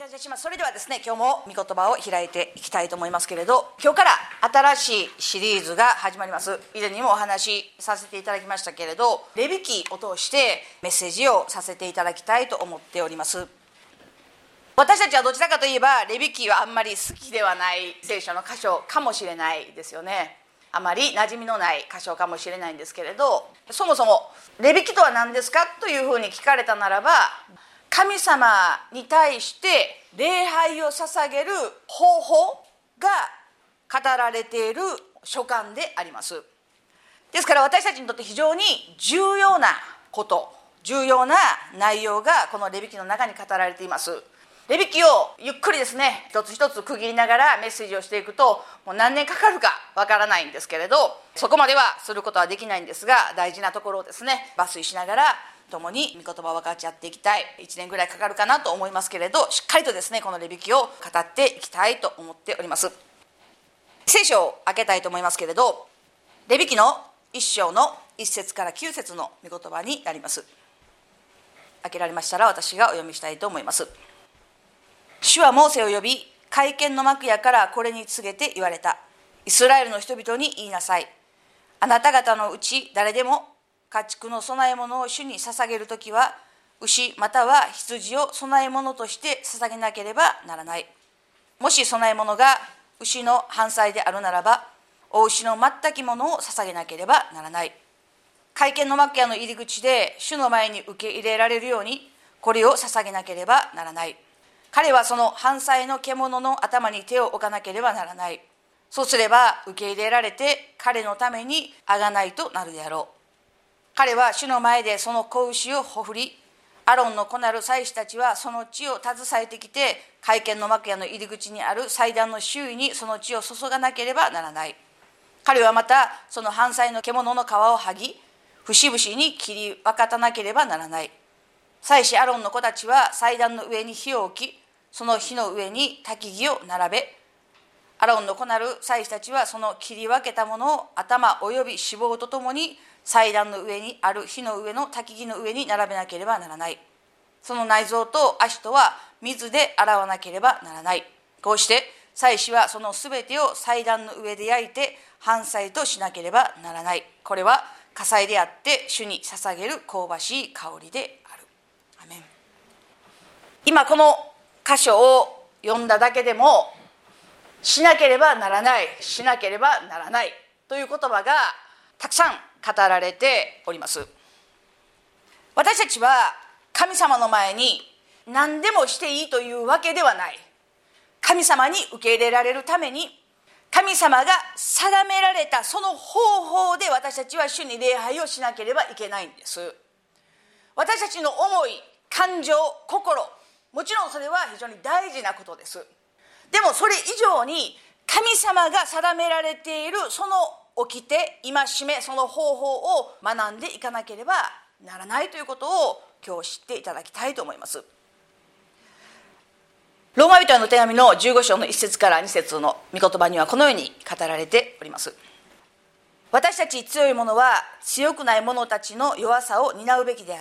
いたします。それではですね、今日も御言葉を開いていきたいと思いますけれど、今日から新しいシリーズが始まります。以前にもお話しさせていただきましたけれど、レビ記を通してメッセージをさせていただきたいと思っております。私たちはどちらかといえばレビ記はあんまり好きではない聖書の箇所かもしれないですよね。あまり馴染みのない箇所かもしれないんですけれど、そもそもレビ記とは何ですかというふうに聞かれたならば、神様に対して礼拝を捧げる方法が語られている書簡であります。ですから私たちにとって非常に重要なこと、重要な内容がこのレビ記の中に語られています。レビ記をゆっくりですね、一つ一つ区切りながらメッセージをしていくと、もう何年かかるかわからないんですけれど、そこまではすることはできないんですが、大事なところをですね、抜粋しながら共に御言葉を分かち合っていきたい。1年ぐらいかかるかなと思いますけれど、しっかりとですね、このレビ記を語っていきたいと思っております。聖書を開けたいと思いますけれど、レビ記の1章の1節から9節の御言葉になります。開けられましたら私がお読みしたいと思います。主はモーセを呼び、会見の幕屋からこれに告げて言われた。イスラエルの人々に言いなさい。あなた方のうち誰でも家畜の供え物を主に捧げるときは、牛または羊を供え物として捧げなければならない。もし供え物が牛の半祭であるならば、お牛の全きものを捧げなければならない。会見の幕屋の入り口で主の前に受け入れられるように、これを捧げなければならない。彼はその半祭の獣の頭に手を置かなければならない。そうすれば受け入れられて彼のために贖いとなるであろう。彼は主の前でその子牛をほふり、アロンの子なる祭司たちはその血を携えてきて、会見の幕屋の入り口にある祭壇の周囲にその血を注がなければならない。彼はまたその半祭の獣の皮を剥ぎ、節々に切り分かたなければならない。祭司アロンの子たちは祭壇の上に火を置き、その火の上に焚き木を並べ、アロンの子なる祭司たちはその切り分けたものを頭および脂肪とともに祭壇の上にある火の上の焚き木の上に並べなければならない。その内臓と足とは水で洗わなければならない。こうして祭司はそのすべてを祭壇の上で焼いて燔祭としなければならない。これは火祭であって主に捧げる香ばしい香りである。アメン。今この箇所を読んだだけでも、しなければならない、しなければならないという言葉がたくさん語られております。私たちは神様の前に何でもしていいというわけではない。神様に受け入れられるために、神様が定められたその方法で私たちは主に礼拝をしなければいけないんです。私たちの思い、感情、心、もちろんそれは非常に大事なことです。でもそれ以上に神様が定められているその掟、戒め、その方法を学んでいかなければならないということを今日知っていただきたいと思います。ローマ人への手紙の15章の1節から2節の御言葉にはこのように語られております。私たち強い者は強くない者たちの弱さを担うべきであって、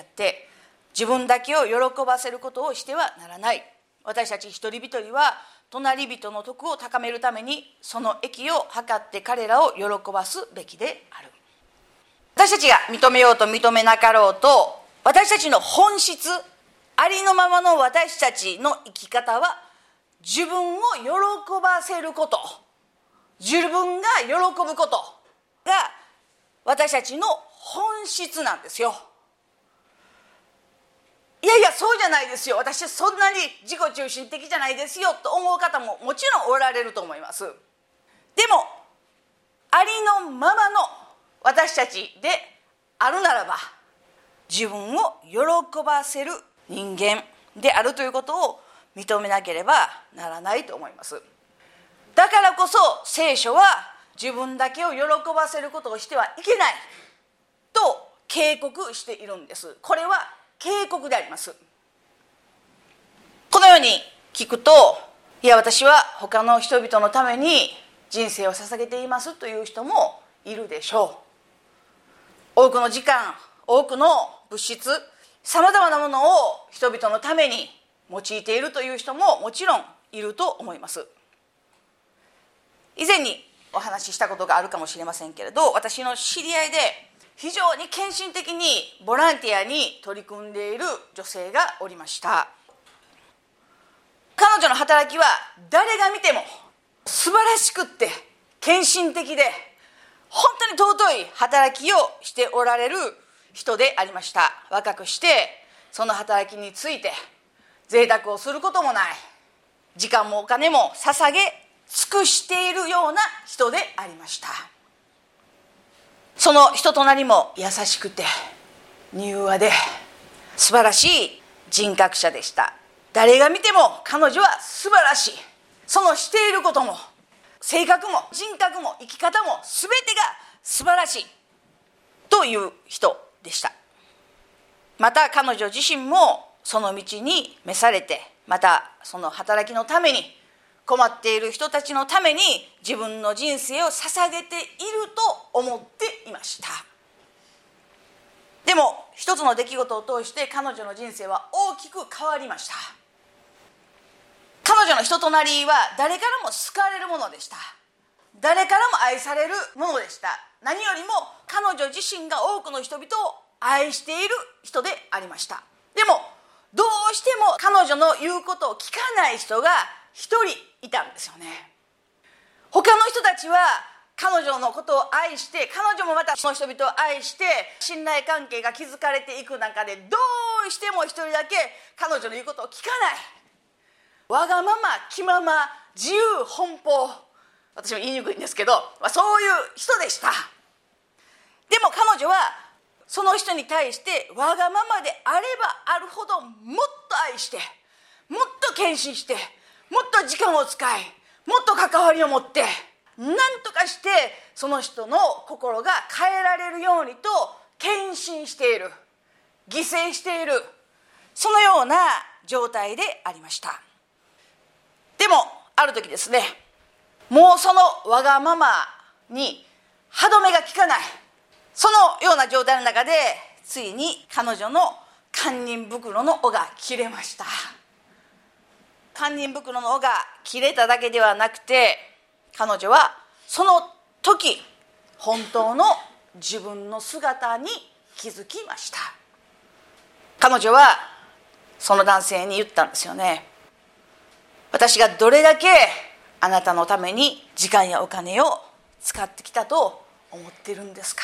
自分だけを喜ばせることをしてはならない。私たち一人一人は隣人の徳を高めるためにその益を図って彼らを喜ばすべきである。私たちが認めようと認めなかろうと、私たちの本質、ありのままの私たちの生き方は自分を喜ばせること、自分が喜ぶことが私たちの本質なんですよ。いやいやそうじゃないですよ、私そんなに自己中心的じゃないですよと思う方ももちろんおられると思います。でもありのままの私たちであるならば、自分を喜ばせる人間であるということを認めなければならないと思います。だからこそ聖書は自分だけを喜ばせることをしてはいけないと警告しているんです。これは警告であります。このように聞くと、いや私は他の人々のために人生を捧げていますという人もいるでしょう。多くの時間、多くの物質、さまざまなものを人々のために用いているという人ももちろんいると思います。以前にお話ししたことがあるかもしれませんけれど、私の知り合いで非常に献身的にボランティアに取り組んでいる女性がおりました。彼女の働きは誰が見ても素晴らしくって献身的で、本当に尊い働きをしておられる人でありました。若くしてその働きについて贅沢をすることもない、時間もお金も捧げ尽くしているような人でありました。その人となりも優しくて柔和で素晴らしい人格者でした。誰が見ても彼女は素晴らしい。そのしていることも性格も人格も生き方も全てが素晴らしいという人でした。また彼女自身もその道に召されて、またその働きのために、困っている人たちのために自分の人生を捧げていると思っていました。でも一つの出来事を通して彼女の人生は大きく変わりました。彼女の人となりは誰からも好かれるものでした。誰からも愛されるものでした。何よりも彼女自身が多くの人々を愛している人でありました。でもどうしても彼女の言うことを聞かない人が一人いたんですよね。他の人たちは彼女のことを愛して、彼女もまたその人々を愛して信頼関係が築かれていく中で、どうしても一人だけ彼女の言うことを聞かない、わがまま気まま自由奔放、私も言いにくいんですけど、そういう人でした。でも彼女はその人に対してわがままであればあるほどもっと愛して、もっと献身して、もっと時間を使い、もっと関わりを持って、何とかしてその人の心が変えられるようにと献身している、犠牲している、そのような状態でありました。でもある時ですね、もうそのわがままに歯止めが効かない、そのような状態の中でついに彼女の堪忍袋の緒が切れました。堪忍袋の緒が切れただけではなくて、彼女はその時本当の自分の姿に気づきました。彼女はその男性に言ったんですよね。私がどれだけあなたのために時間やお金を使ってきたと思っているんですか。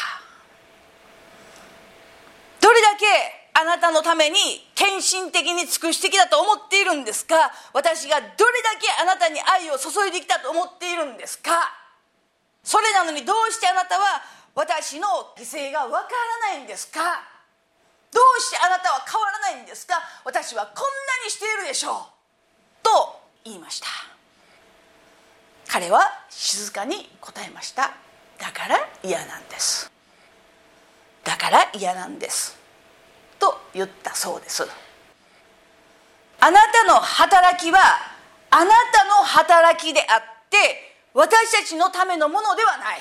どれだけあなたのために献身的に尽くしてきたと思っているんですか。私がどれだけあなたに愛を注いできたと思っているんですか。それなのにどうしてあなたは私の犠牲がわからないんですか。どうしてあなたは変わらないんですか。私はこんなにしているでしょうと言いました。彼は静かに答えました。だから嫌なんです。だから嫌なんですと言ったそうです。あなたの働きはあなたの働きであって私たちのためのものではない。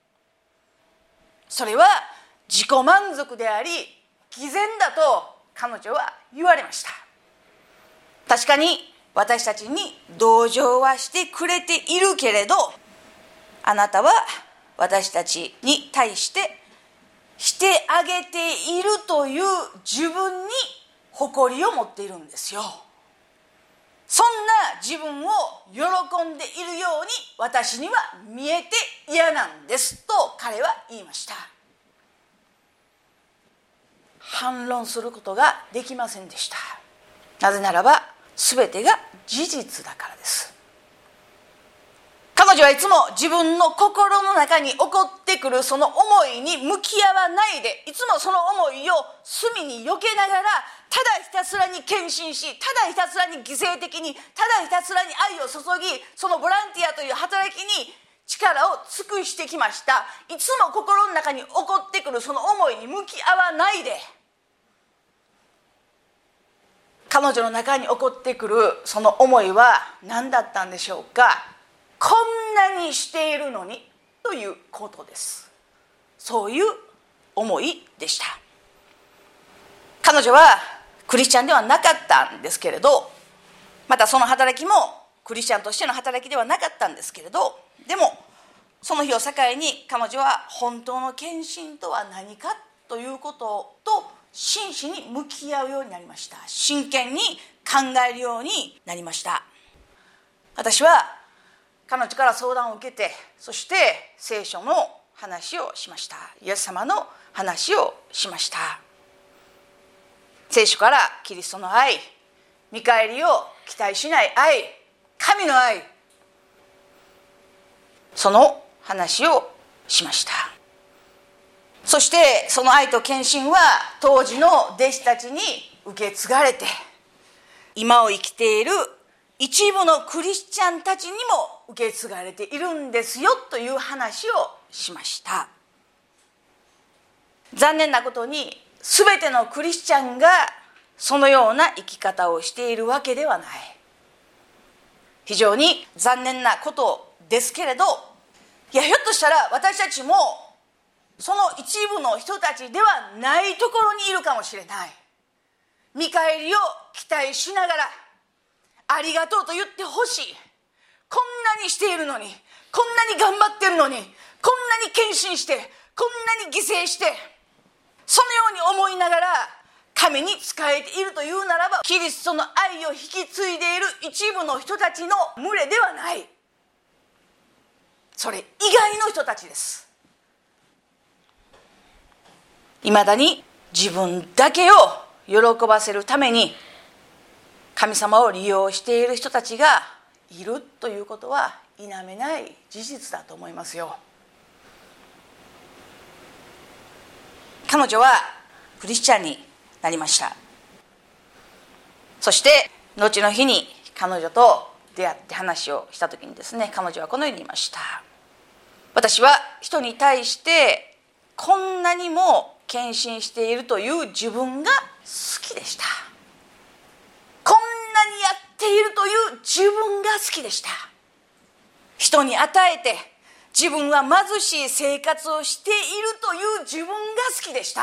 それは自己満足であり偽善だと彼女は言われました。確かに私たちに同情はしてくれているけれど、あなたは私たちに対してしてあげているという自分に誇りを持っているんですよ。そんな自分を喜んでいるように私には見えて嫌なんですと彼は言いました。反論することができませんでした。なぜならば全てが事実だからです。彼女はいつも自分の心の中に起こってくるその思いに向き合わないで、いつもその思いを隅に避けながらただひたすらに献身し、ただひたすらに犠牲的に、ただひたすらに愛を注ぎ、そのボランティアという働きに力を尽くしてきました。いつも心の中に起こってくるその思いに向き合わないで、彼女の中に起こってくるその思いは何だったんでしょうか。こんなにしているのにということです。そういう思いでした。彼女はクリスチャンではなかったんですけれど、 またその働きもクリスチャンとしての働きではなかったんですけれど、でもその日を境に彼女は本当の献身とは何かということと真摯に向き合うようになりました。真剣に考えるようになりました。私は彼女から相談を受けて、そして聖書の話をしました。イエス様の話をしました。聖書からキリストの愛、見返りを期待しない愛、神の愛、その話をしました。そしてその愛と献身は当時の弟子たちに受け継がれて、今を生きている一部のクリスチャンたちにも受け継がれているんですよという話をしました。残念なことに全てのクリスチャンがそのような生き方をしているわけではない。非常に残念なことですけれど、ひょっとしたら私たちもその一部の人たちではないところにいるかもしれない。見返りを期待しながら、ありがとうと言ってほしい、こんなにしているのに、こんなに頑張っているのに、こんなに献身して、こんなに犠牲して、そのように思いながら神に仕えているというならば、キリストの愛を引き継いでいる一部の人たちの群れではない。それ以外の人たちです。いまだに自分だけを喜ばせるために神様を利用している人たちがいるということは否めない事実だと思いますよ。彼女はクリスチャンになりました。そして後の日に彼女と出会って話をした時にですね、彼女はこのように言いました。私は人に対してこんなにも献身しているという自分が好きでした。こんなにやっているという自分が好きでした。人に与えて自分は貧しい生活をしているという自分が好きでした。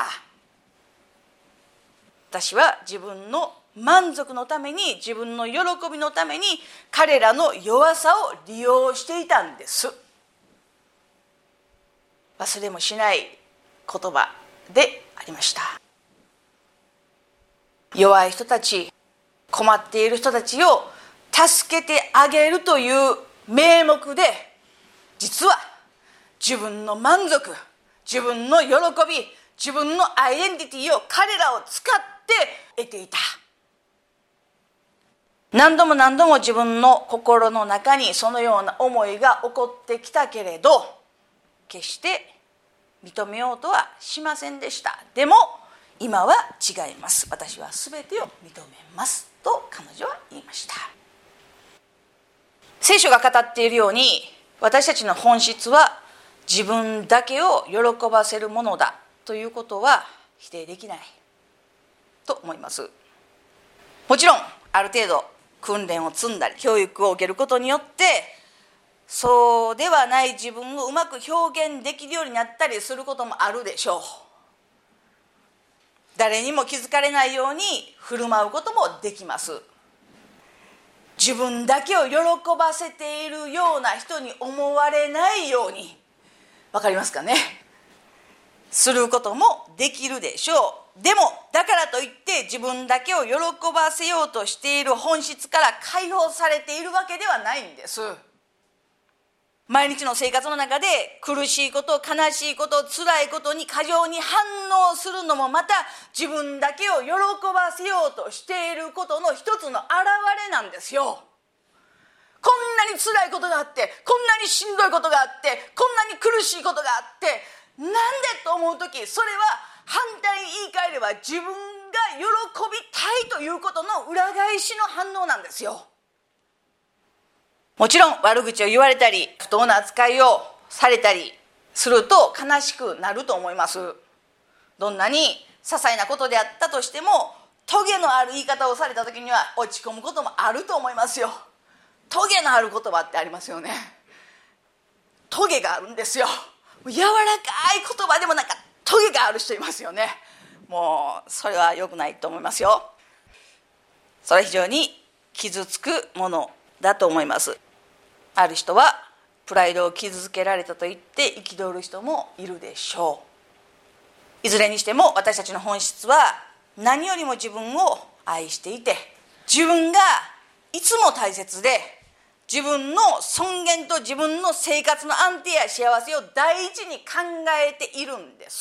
私は自分の満足のために、自分の喜びのために彼らの弱さを利用していたんです。忘れもしない言葉でありました。弱い人たち、困っている人たちを助けてあげるという名目で、実は自分の満足、自分の喜び、自分のアイデンティティを彼らを使って得ていた。何度も何度も自分の心の中にそのような思いが起こってきたけれど、決して認めようとはしませんでした。でも今は違います。私は全てを認めますと彼女は言いました。聖書が語っているように、私たちの本質は自分だけを喜ばせるものだということは否定できないと思います。もちろんある程度訓練を積んだり教育を受けることによって、そうではない自分をうまく表現できるようになったりすることもあるでしょう。誰にも気づかれないように振る舞うこともできます。自分だけを喜ばせているような人に思われないように、わかりますかね、することもできるでしょう。でもだからといって自分だけを喜ばせようとしている本質から解放されているわけではないんです。毎日の生活の中で苦しいこと、悲しいこと、辛いことに過剰に反応するのもまた自分だけを喜ばせようとしていることの一つの表れなんですよ。こんなに辛いことがあって、こんなにしんどいことがあって、こんなに苦しいことがあって、なんでと思うとき、それは反対に言い換えれば自分が喜びたいということの裏返しの反応なんですよ。もちろん悪口を言われたり不当な扱いをされたりすると悲しくなると思います。どんなに些細なことであったとしても、トゲのある言い方をされた時には落ち込むこともあると思いますよ。トゲのある言葉ってありますよね。トゲがあるんですよ。柔らかい言葉でもなんかトゲがある人いますよね。もうそれは良くないと思いますよ。それは非常に傷つくものだと思います。ある人はプライドを傷つけられたと言って憤る人もいるでしょう。いずれにしても私たちの本質は何よりも自分を愛していて、自分がいつも大切で、自分の尊厳と自分の生活の安定や幸せを第一に考えているんです。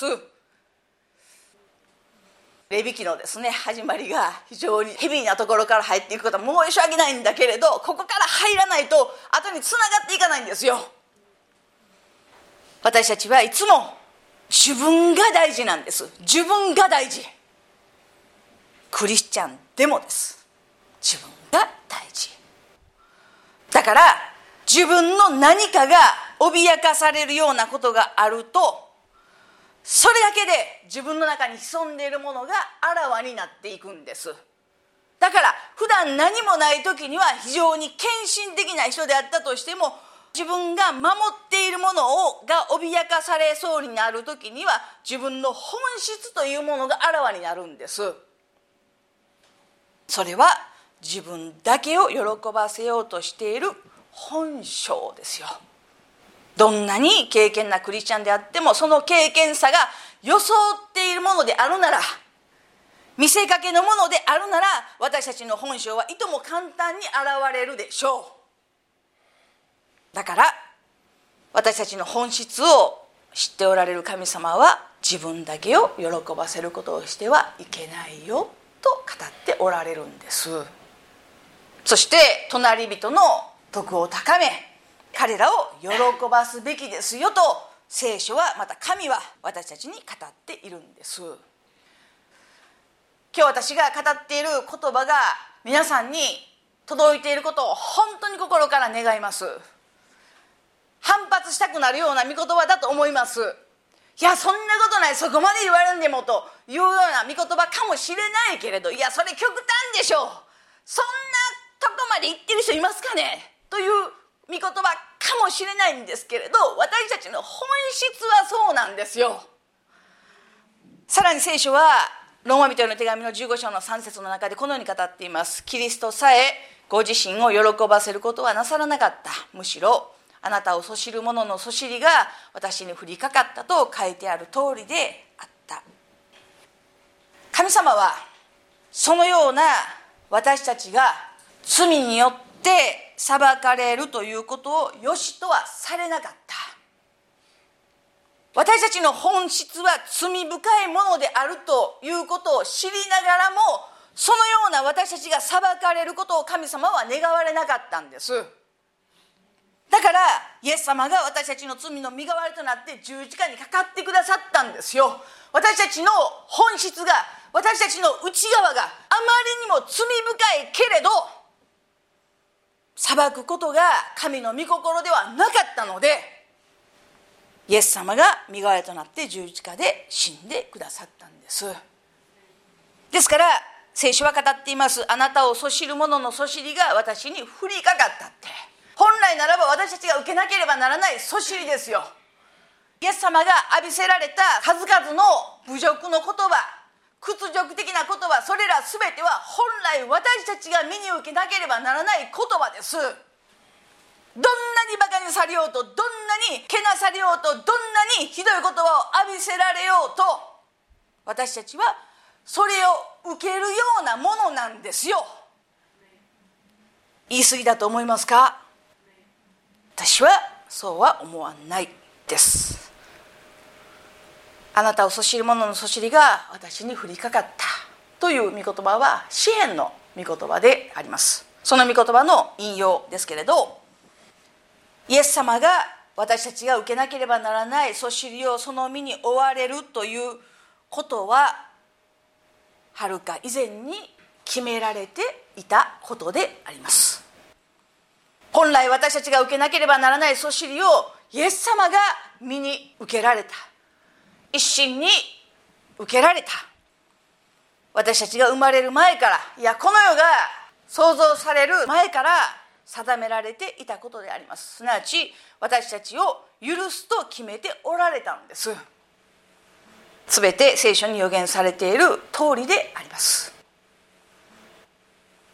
レビ記のですね、始まりが非常にヘビーなところから入っていくことは申し訳ないんだけれど、ここから入らないと後につながっていかないんですよ。私たちはいつも自分が大事なんです。自分が大事。クリスチャンでもです。自分が大事だから、自分の何かが脅かされるようなことがあると、それだけで自分の中に潜んでいるものがあらわになっていくんです。だから普段何もない時には非常に献身的な人であったとしても、自分が守っているものが脅かされそうになる時には、自分の本質というものがあらわになるんです。それは自分だけを喜ばせようとしている本性ですよ。どんなに敬虔なクリスチャンであっても、その敬虔さが装っているものであるなら、見せかけのものであるなら、私たちの本性はいとも簡単に現れるでしょう。だから私たちの本質を知っておられる神様は、自分だけを喜ばせることをしてはいけないよと語っておられるんです。そして隣人の徳を高め、彼らを喜ばすべきですよと、聖書は、また神は私たちに語っているんです。今日私が語っている言葉が皆さんに届いていることを本当に心から願います。反発したくなるような御言葉だと思います。いや、そんなことない、そこまで言われんでもというような御言葉かもしれないけれど、いや、それ極端でしょう、そんなとこまで言ってる人いますかねという御言葉かもしれないんですけれど、私たちの本質はそうなんですよ。さらに聖書はローマ人への手紙の15章の3節の中でこのように語っています。キリストさえご自身を喜ばせることはなさらなかった。むしろあなたをそしる者のそしりが私に降りかかったと書いてある通りであった。神様はそのような私たちが罪によって裁かれるということを良しとはされなかった。私たちの本質は罪深いものであるということを知りながらも、そのような私たちが裁かれることを神様は願われなかったんです。だからイエス様が私たちの罪の身代わりとなって十字架にかかってくださったんですよ。私たちの本質が、私たちの内側があまりにも罪深いけれど、裁くことが神の御心ではなかったので、イエス様が身代わりとなって十字架で死んでくださったんです。ですから聖書は語っています。あなたをそしる者のそしりが私に降りかかったって、本来ならば私たちが受けなければならないそしりですよ。イエス様が浴びせられた数々の侮辱の言葉、屈辱的な言葉、それら全ては本来私たちが身に受けなければならない言葉です。どんなにバカにされようと、どんなにけなされようと、どんなにひどい言葉を浴びせられようと、私たちはそれを受けるようなものなんですよ。言い過ぎだと思いますか？私はそうは思わないです。あなたをそしる者のそしりが私に降りかかったという御言葉は詩編の御言葉であります。その御言葉の引用ですけれど、イエス様が私たちが受けなければならないそしりをその身に負われるということははるか以前に決められていたことであります。本来私たちが受けなければならないそしりをイエス様が身に受けられた、一心に受けられた。私たちが生まれる前から、いやこの世が創造される前から定められていたことであります。すなわち私たちを許すと決めておられたんです。すべて聖書に予言されている通りであります。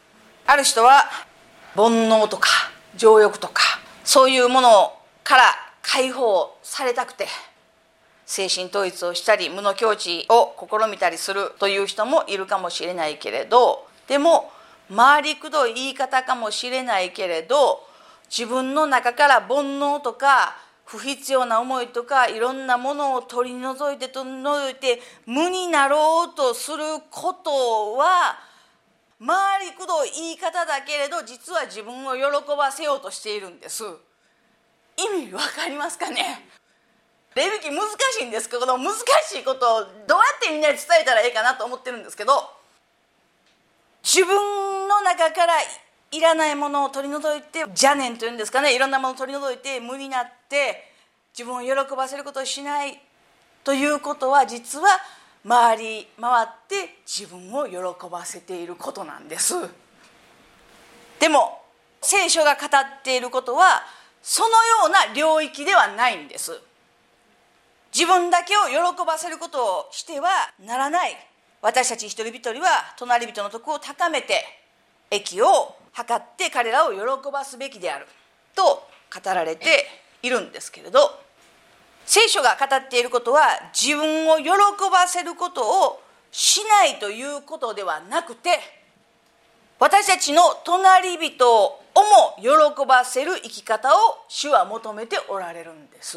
ある人は煩悩とか情欲とかそういうものから解放されたくて精神統一をしたり無の境地を試みたりするという人もいるかもしれないけれど、でも回りくどい言い方かもしれないけれど、自分の中から煩悩とか不必要な思いとかいろんなものを取り除いて無になろうとすることは回りくどい言い方だけれど、実は自分を喜ばせようとしているんです。意味わかりますかね。レビキ難しいんですけど、難しいことをどうやってみんなに伝えたらいいかなと思ってるんですけど、自分の中からいらないものを取り除いて、邪念というんですかね、いろんなものを取り除いて無になって自分を喜ばせることをしないということは、実は回り回って自分を喜ばせていることなんです。でも聖書が語っていることはそのような領域ではないんです。自分だけを喜ばせることをしてはならない。私たち一人一人は隣人の徳を高めて益を図って彼らを喜ばすべきであると語られているんですけれど、聖書が語っていることは自分を喜ばせることをしないということではなくて、私たちの隣人をも喜ばせる生き方を主は求めておられるんです。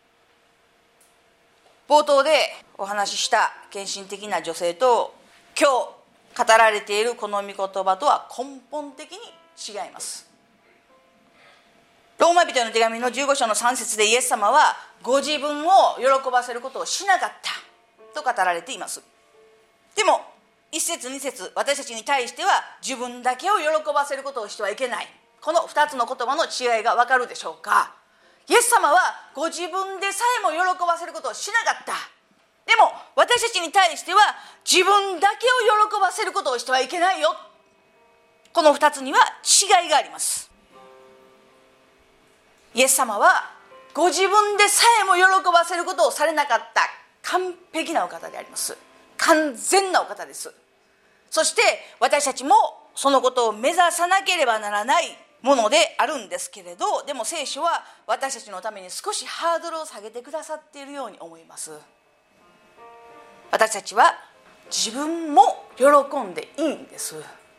冒頭でお話しした献身的な女性と今日語られているこの御言葉とは根本的に違います。ローマ人への手紙の15章の3節でイエス様はご自分を喜ばせることをしなかったと語られています。でも1節2節、私たちに対しては自分だけを喜ばせることをしてはいけない、この2つの言葉の違いがわかるでしょうか。イエス様はご自分でさえも喜ばせることをしなかった。でも私たちに対しては自分だけを喜ばせることをしてはいけないよ。この2つには違いがあります。イエス様はご自分でさえも喜ばせることをされなかった完璧なお方であります。完全なお方です。そして私たちもそのことを目指さなければならないものであるんですけれど、でも聖書は私たちのために少しハードルを下げてくださっているように思います。私たちは自分も喜んでいいんです。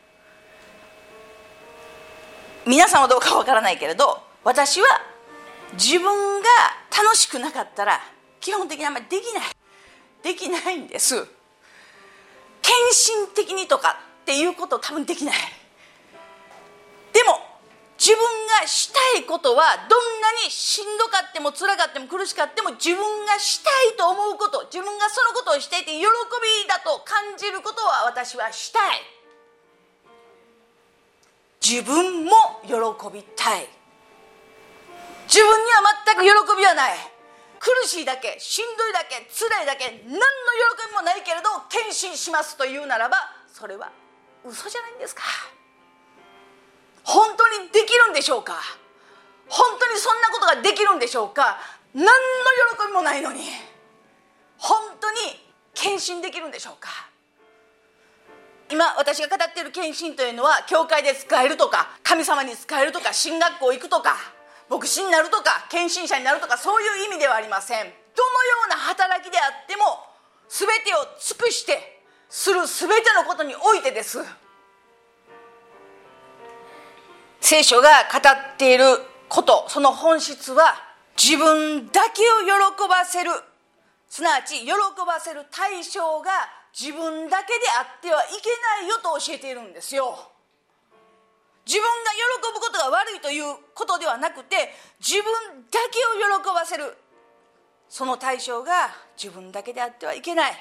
皆さんはどうかわからないけれど、私は自分が楽しくなかったら基本的にあんまりできないんです。献身的にとかっていうこと多分できない。でも自分がしたいことはどんなにしんどかっても辛かっても苦しかっても自分がしたいと思うこと、自分がそのことをしていて喜びだと感じることは私はしたい。自分も喜びたい。自分には全く喜びはない。苦しいだけ、しんどいだけ、辛いだけ、何の喜びもないけれど献身しますというならば、それは嘘じゃないんですか。本当にできるんでしょうか。本当にそんなことができるんでしょうか。何の喜びもないのに本当に献身できるんでしょうか。今私が語っている献身というのは、教会で使えるとか神様に使えるとか進学校行くとか牧師になるとか献身者になるとか、そういう意味ではありません。どのような働きであっても全てを尽くしてする全てのことにおいてです。聖書が語っていること、その本質は自分だけを喜ばせる、すなわち喜ばせる対象が自分だけであってはいけないよと教えているんですよ。自分が喜ぶことが悪いということではなくて、自分だけを喜ばせるその対象が自分だけであってはいけない。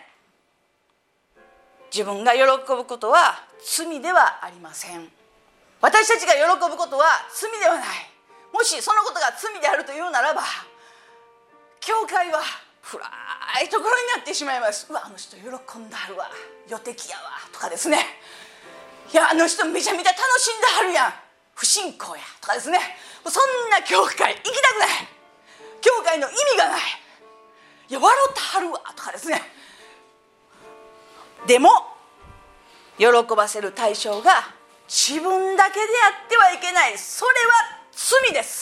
自分が喜ぶことは罪ではありません。私たちが喜ぶことは罪ではない。もしそのことが罪であるというならば、教会は暗いところになってしまいます。うわ、あの人喜んだはるわ、予敵やわとかですね。いや、あの人めちゃめちゃ楽しんではるやん、不信仰やとかですね。そんな教会行きたくない。教会の意味がない。いや、笑ってはるわとかですね。でも喜ばせる対象が自分だけでやってはいけない。それは罪です。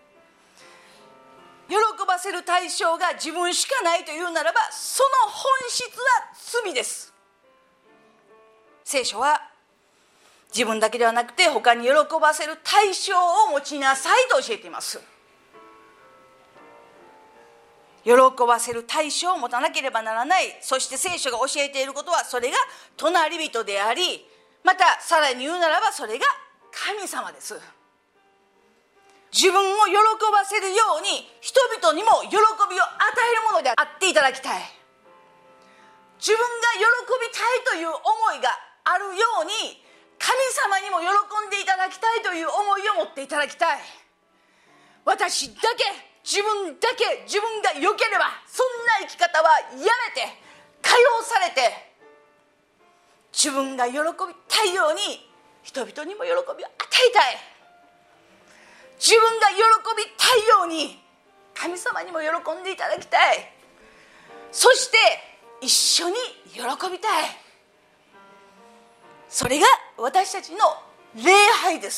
喜ばせる対象が自分しかないというならば、その本質は罪です。聖書は自分だけではなくて他に喜ばせる対象を持ちなさいと教えています。喜ばせる対象を持たなければならない。そして聖書が教えていることは、それが隣人であり、またさらに言うならばそれが神様です。自分を喜ばせるように人々にも喜びを与えるものであっていただきたい。自分が喜びたいという思いがあるように、神様にも喜んでいただきたいという思いを持っていただきたい。私だけ、自分だけ、自分が良ければ、そんな生き方はやめて、解放されて、自分が喜びたいように人々にも喜びを与えたい。自分が喜びたいように神様にも喜んでいただきたい。そして一緒に喜びたい。それが私たちの礼拝です。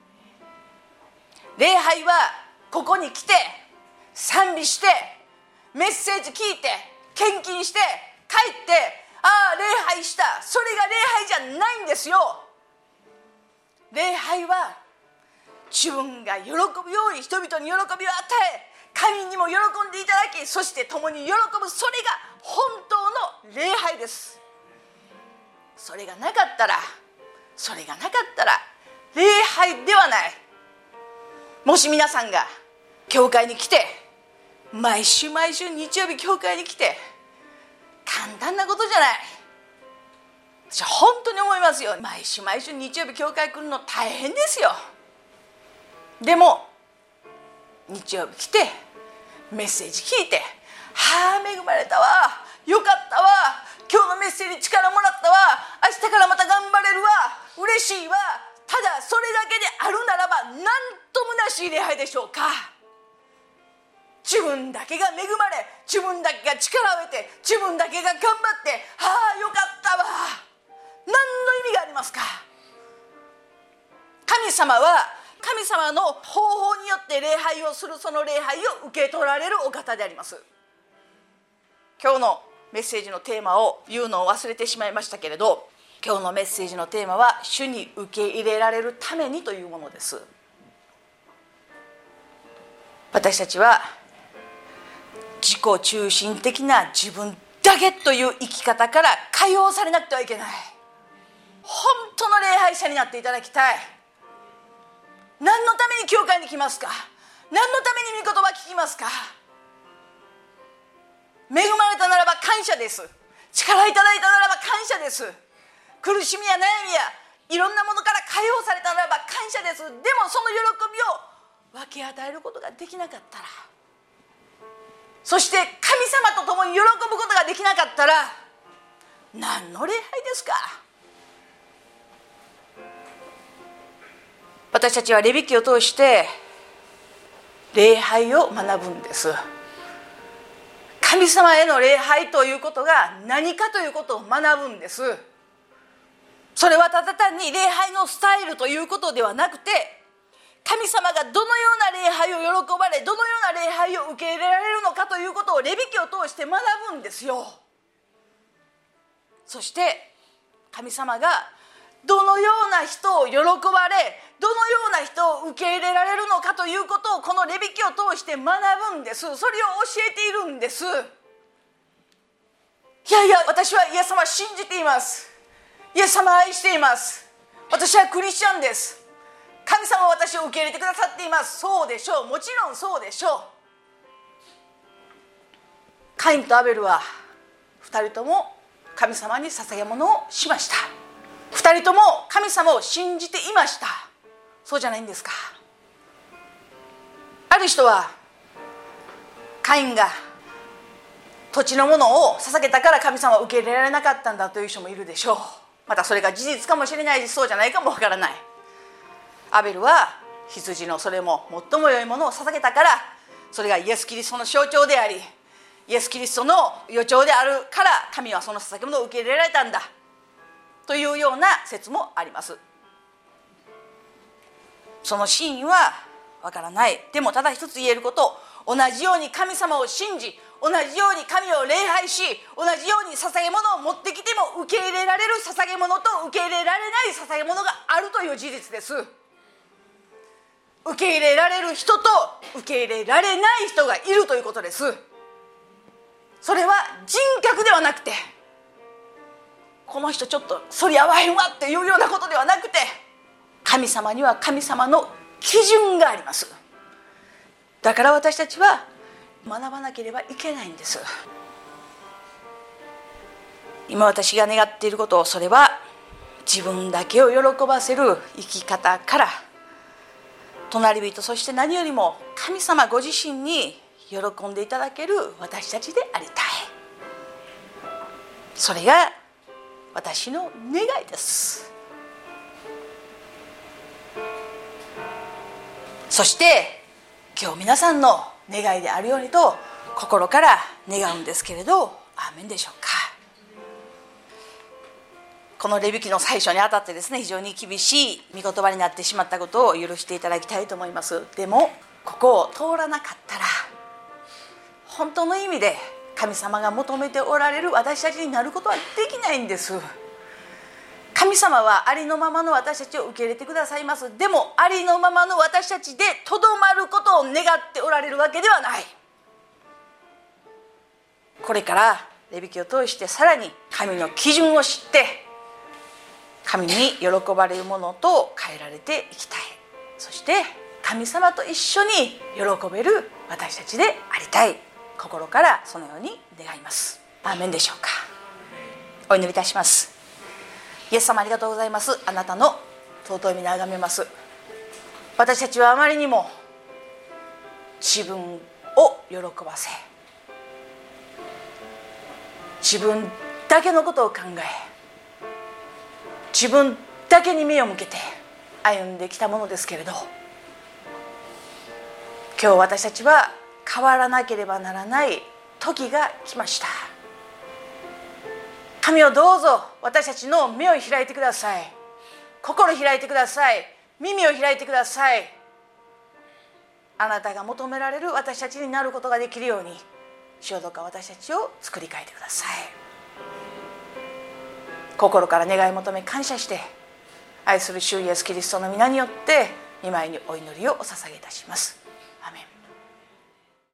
礼拝はここに来て賛美してメッセージ聞いて献金して帰って、ああ礼拝した、それが礼拝じゃないんですよ。礼拝は自分が喜ぶように人々に喜びを与え、神にも喜んでいただき、そして共に喜ぶ、それが本当の礼拝です。それがなかったら礼拝ではない。もし皆さんが教会に来て、毎週日曜日教会に来て、簡単なことじゃない。私は本当に思いますよ。毎週日曜日教会来るの大変ですよ。でも日曜日来てメッセージ聞いて、はあ恵まれたわ、よかったわ、今日のメッセージ力もらったわ、明日からまた頑張れるわ、嬉しいわ。ただそれだけであるならば、なんと虚しい礼拝でしょうか。自分だけが恵まれ、自分だけが力を得て、自分だけが頑張って、はあよかったわ、何の意味がありますか。神様は神様の方法によって礼拝をする、その礼拝を受け取られるお方であります。今日のメッセージのテーマを言うのを忘れてしまいましたけれど、今日のメッセージのテーマは主に受け入れられるためにというものです。私たちは自己中心的な自分だけという生き方から解放されなくてはいけない。本当の礼拝者になっていただきたい。何のために教会に来ますか。何のために御言葉聞きますか。恵まれたならば感謝です。力いただいたならば感謝です。苦しみや悩みやいろんなものから解放されたならば感謝です。でもその喜びを分け与えることができなかったら、そして神様と共に喜ぶことができなかったら、何の礼拝ですか。私たちはレビ記を通して礼拝を学ぶんです。神様への礼拝ということが何かということを学ぶんです。それはただ単に礼拝のスタイルということではなくて、神様がどのような礼拝を喜ばれ、どのような礼拝を受け入れられるのかということをレビ記を通して学ぶんですよ。そして神様がどのような人を喜ばれ、どのような人を受け入れられるのかということをこのレビ記を通して学ぶんです。それを教えているんです。いやいや、私はイエス様を信じています。イエス様を愛しています。私はクリスチャンです。神様は私を受け入れてくださっています。そうでしょう。もちろんそうでしょう。カインとアベルは2人とも神様に捧げ物をしました。2人とも神様を信じていました。そうじゃないんですか。ある人はカインが土地のものを捧げたから神様を受け入れられなかったんだという人もいるでしょう。またそれが事実かもしれないし、そうじゃないかもわからない。アベルは羊のそれも最も良いものを捧げたから、それがイエス・キリストの象徴であり、イエス・キリストの予兆であるから、民はその捧げ物を受け入れられたんだというような説もあります。 その真意はわからない。でもただ一つ言えること、同じように神様を信じ、同じように神を礼拝し、同じように捧げ物を持ってきても受け入れられる捧げ物と受け入れられない捧げ物があるという事実です。受け入れられる人と受け入れられない人がいるということです。それは人格ではなくて、この人ちょっとそり合わへんわっていうようなことではなくて、神様には神様の基準があります。だから私たちは学ばなければいけないんです。今私が願っていること、それは自分だけを喜ばせる生き方から、隣人、そして何よりも神様ご自身に喜んでいただける私たちでありたい。それが私の願いです。そして今日皆さんの願いであるようにと心から願うんですけれど、アーメンでしょうか。このレビ記の最初にあたってですね、非常に厳しい御言葉になってしまったことを許していただきたいと思います。でもここを通らなかったら、本当の意味で神様が求めておられる私たちになることはできないんです。神様はありのままの私たちを受け入れてくださいます。でもありのままの私たちでとどまることを願っておられるわけではない。これからレビ記を通してさらに神の基準を知って、神に喜ばれるものと変えられていきたい。そして神様と一緒に喜べる私たちでありたい。心からそのように願います。アーメンでしょうか。お祈りいたします。イエス様ありがとうございます。あなたの尊い皆を崇めます。私たちはあまりにも自分を喜ばせ、自分だけのことを考え、自分だけに目を向けて歩んできたものですけれど、今日私たちは変わらなければならない時が来ました。神をどうぞ私たちの目を開いてください。心を開いてください。耳を開いてください。あなたが求められる私たちになることができるように、主よどうか私たちを作り変えてください。心から願い求め感謝して、愛する主イエスキリストの皆によって御前にお祈りをお捧げいたします。アメン。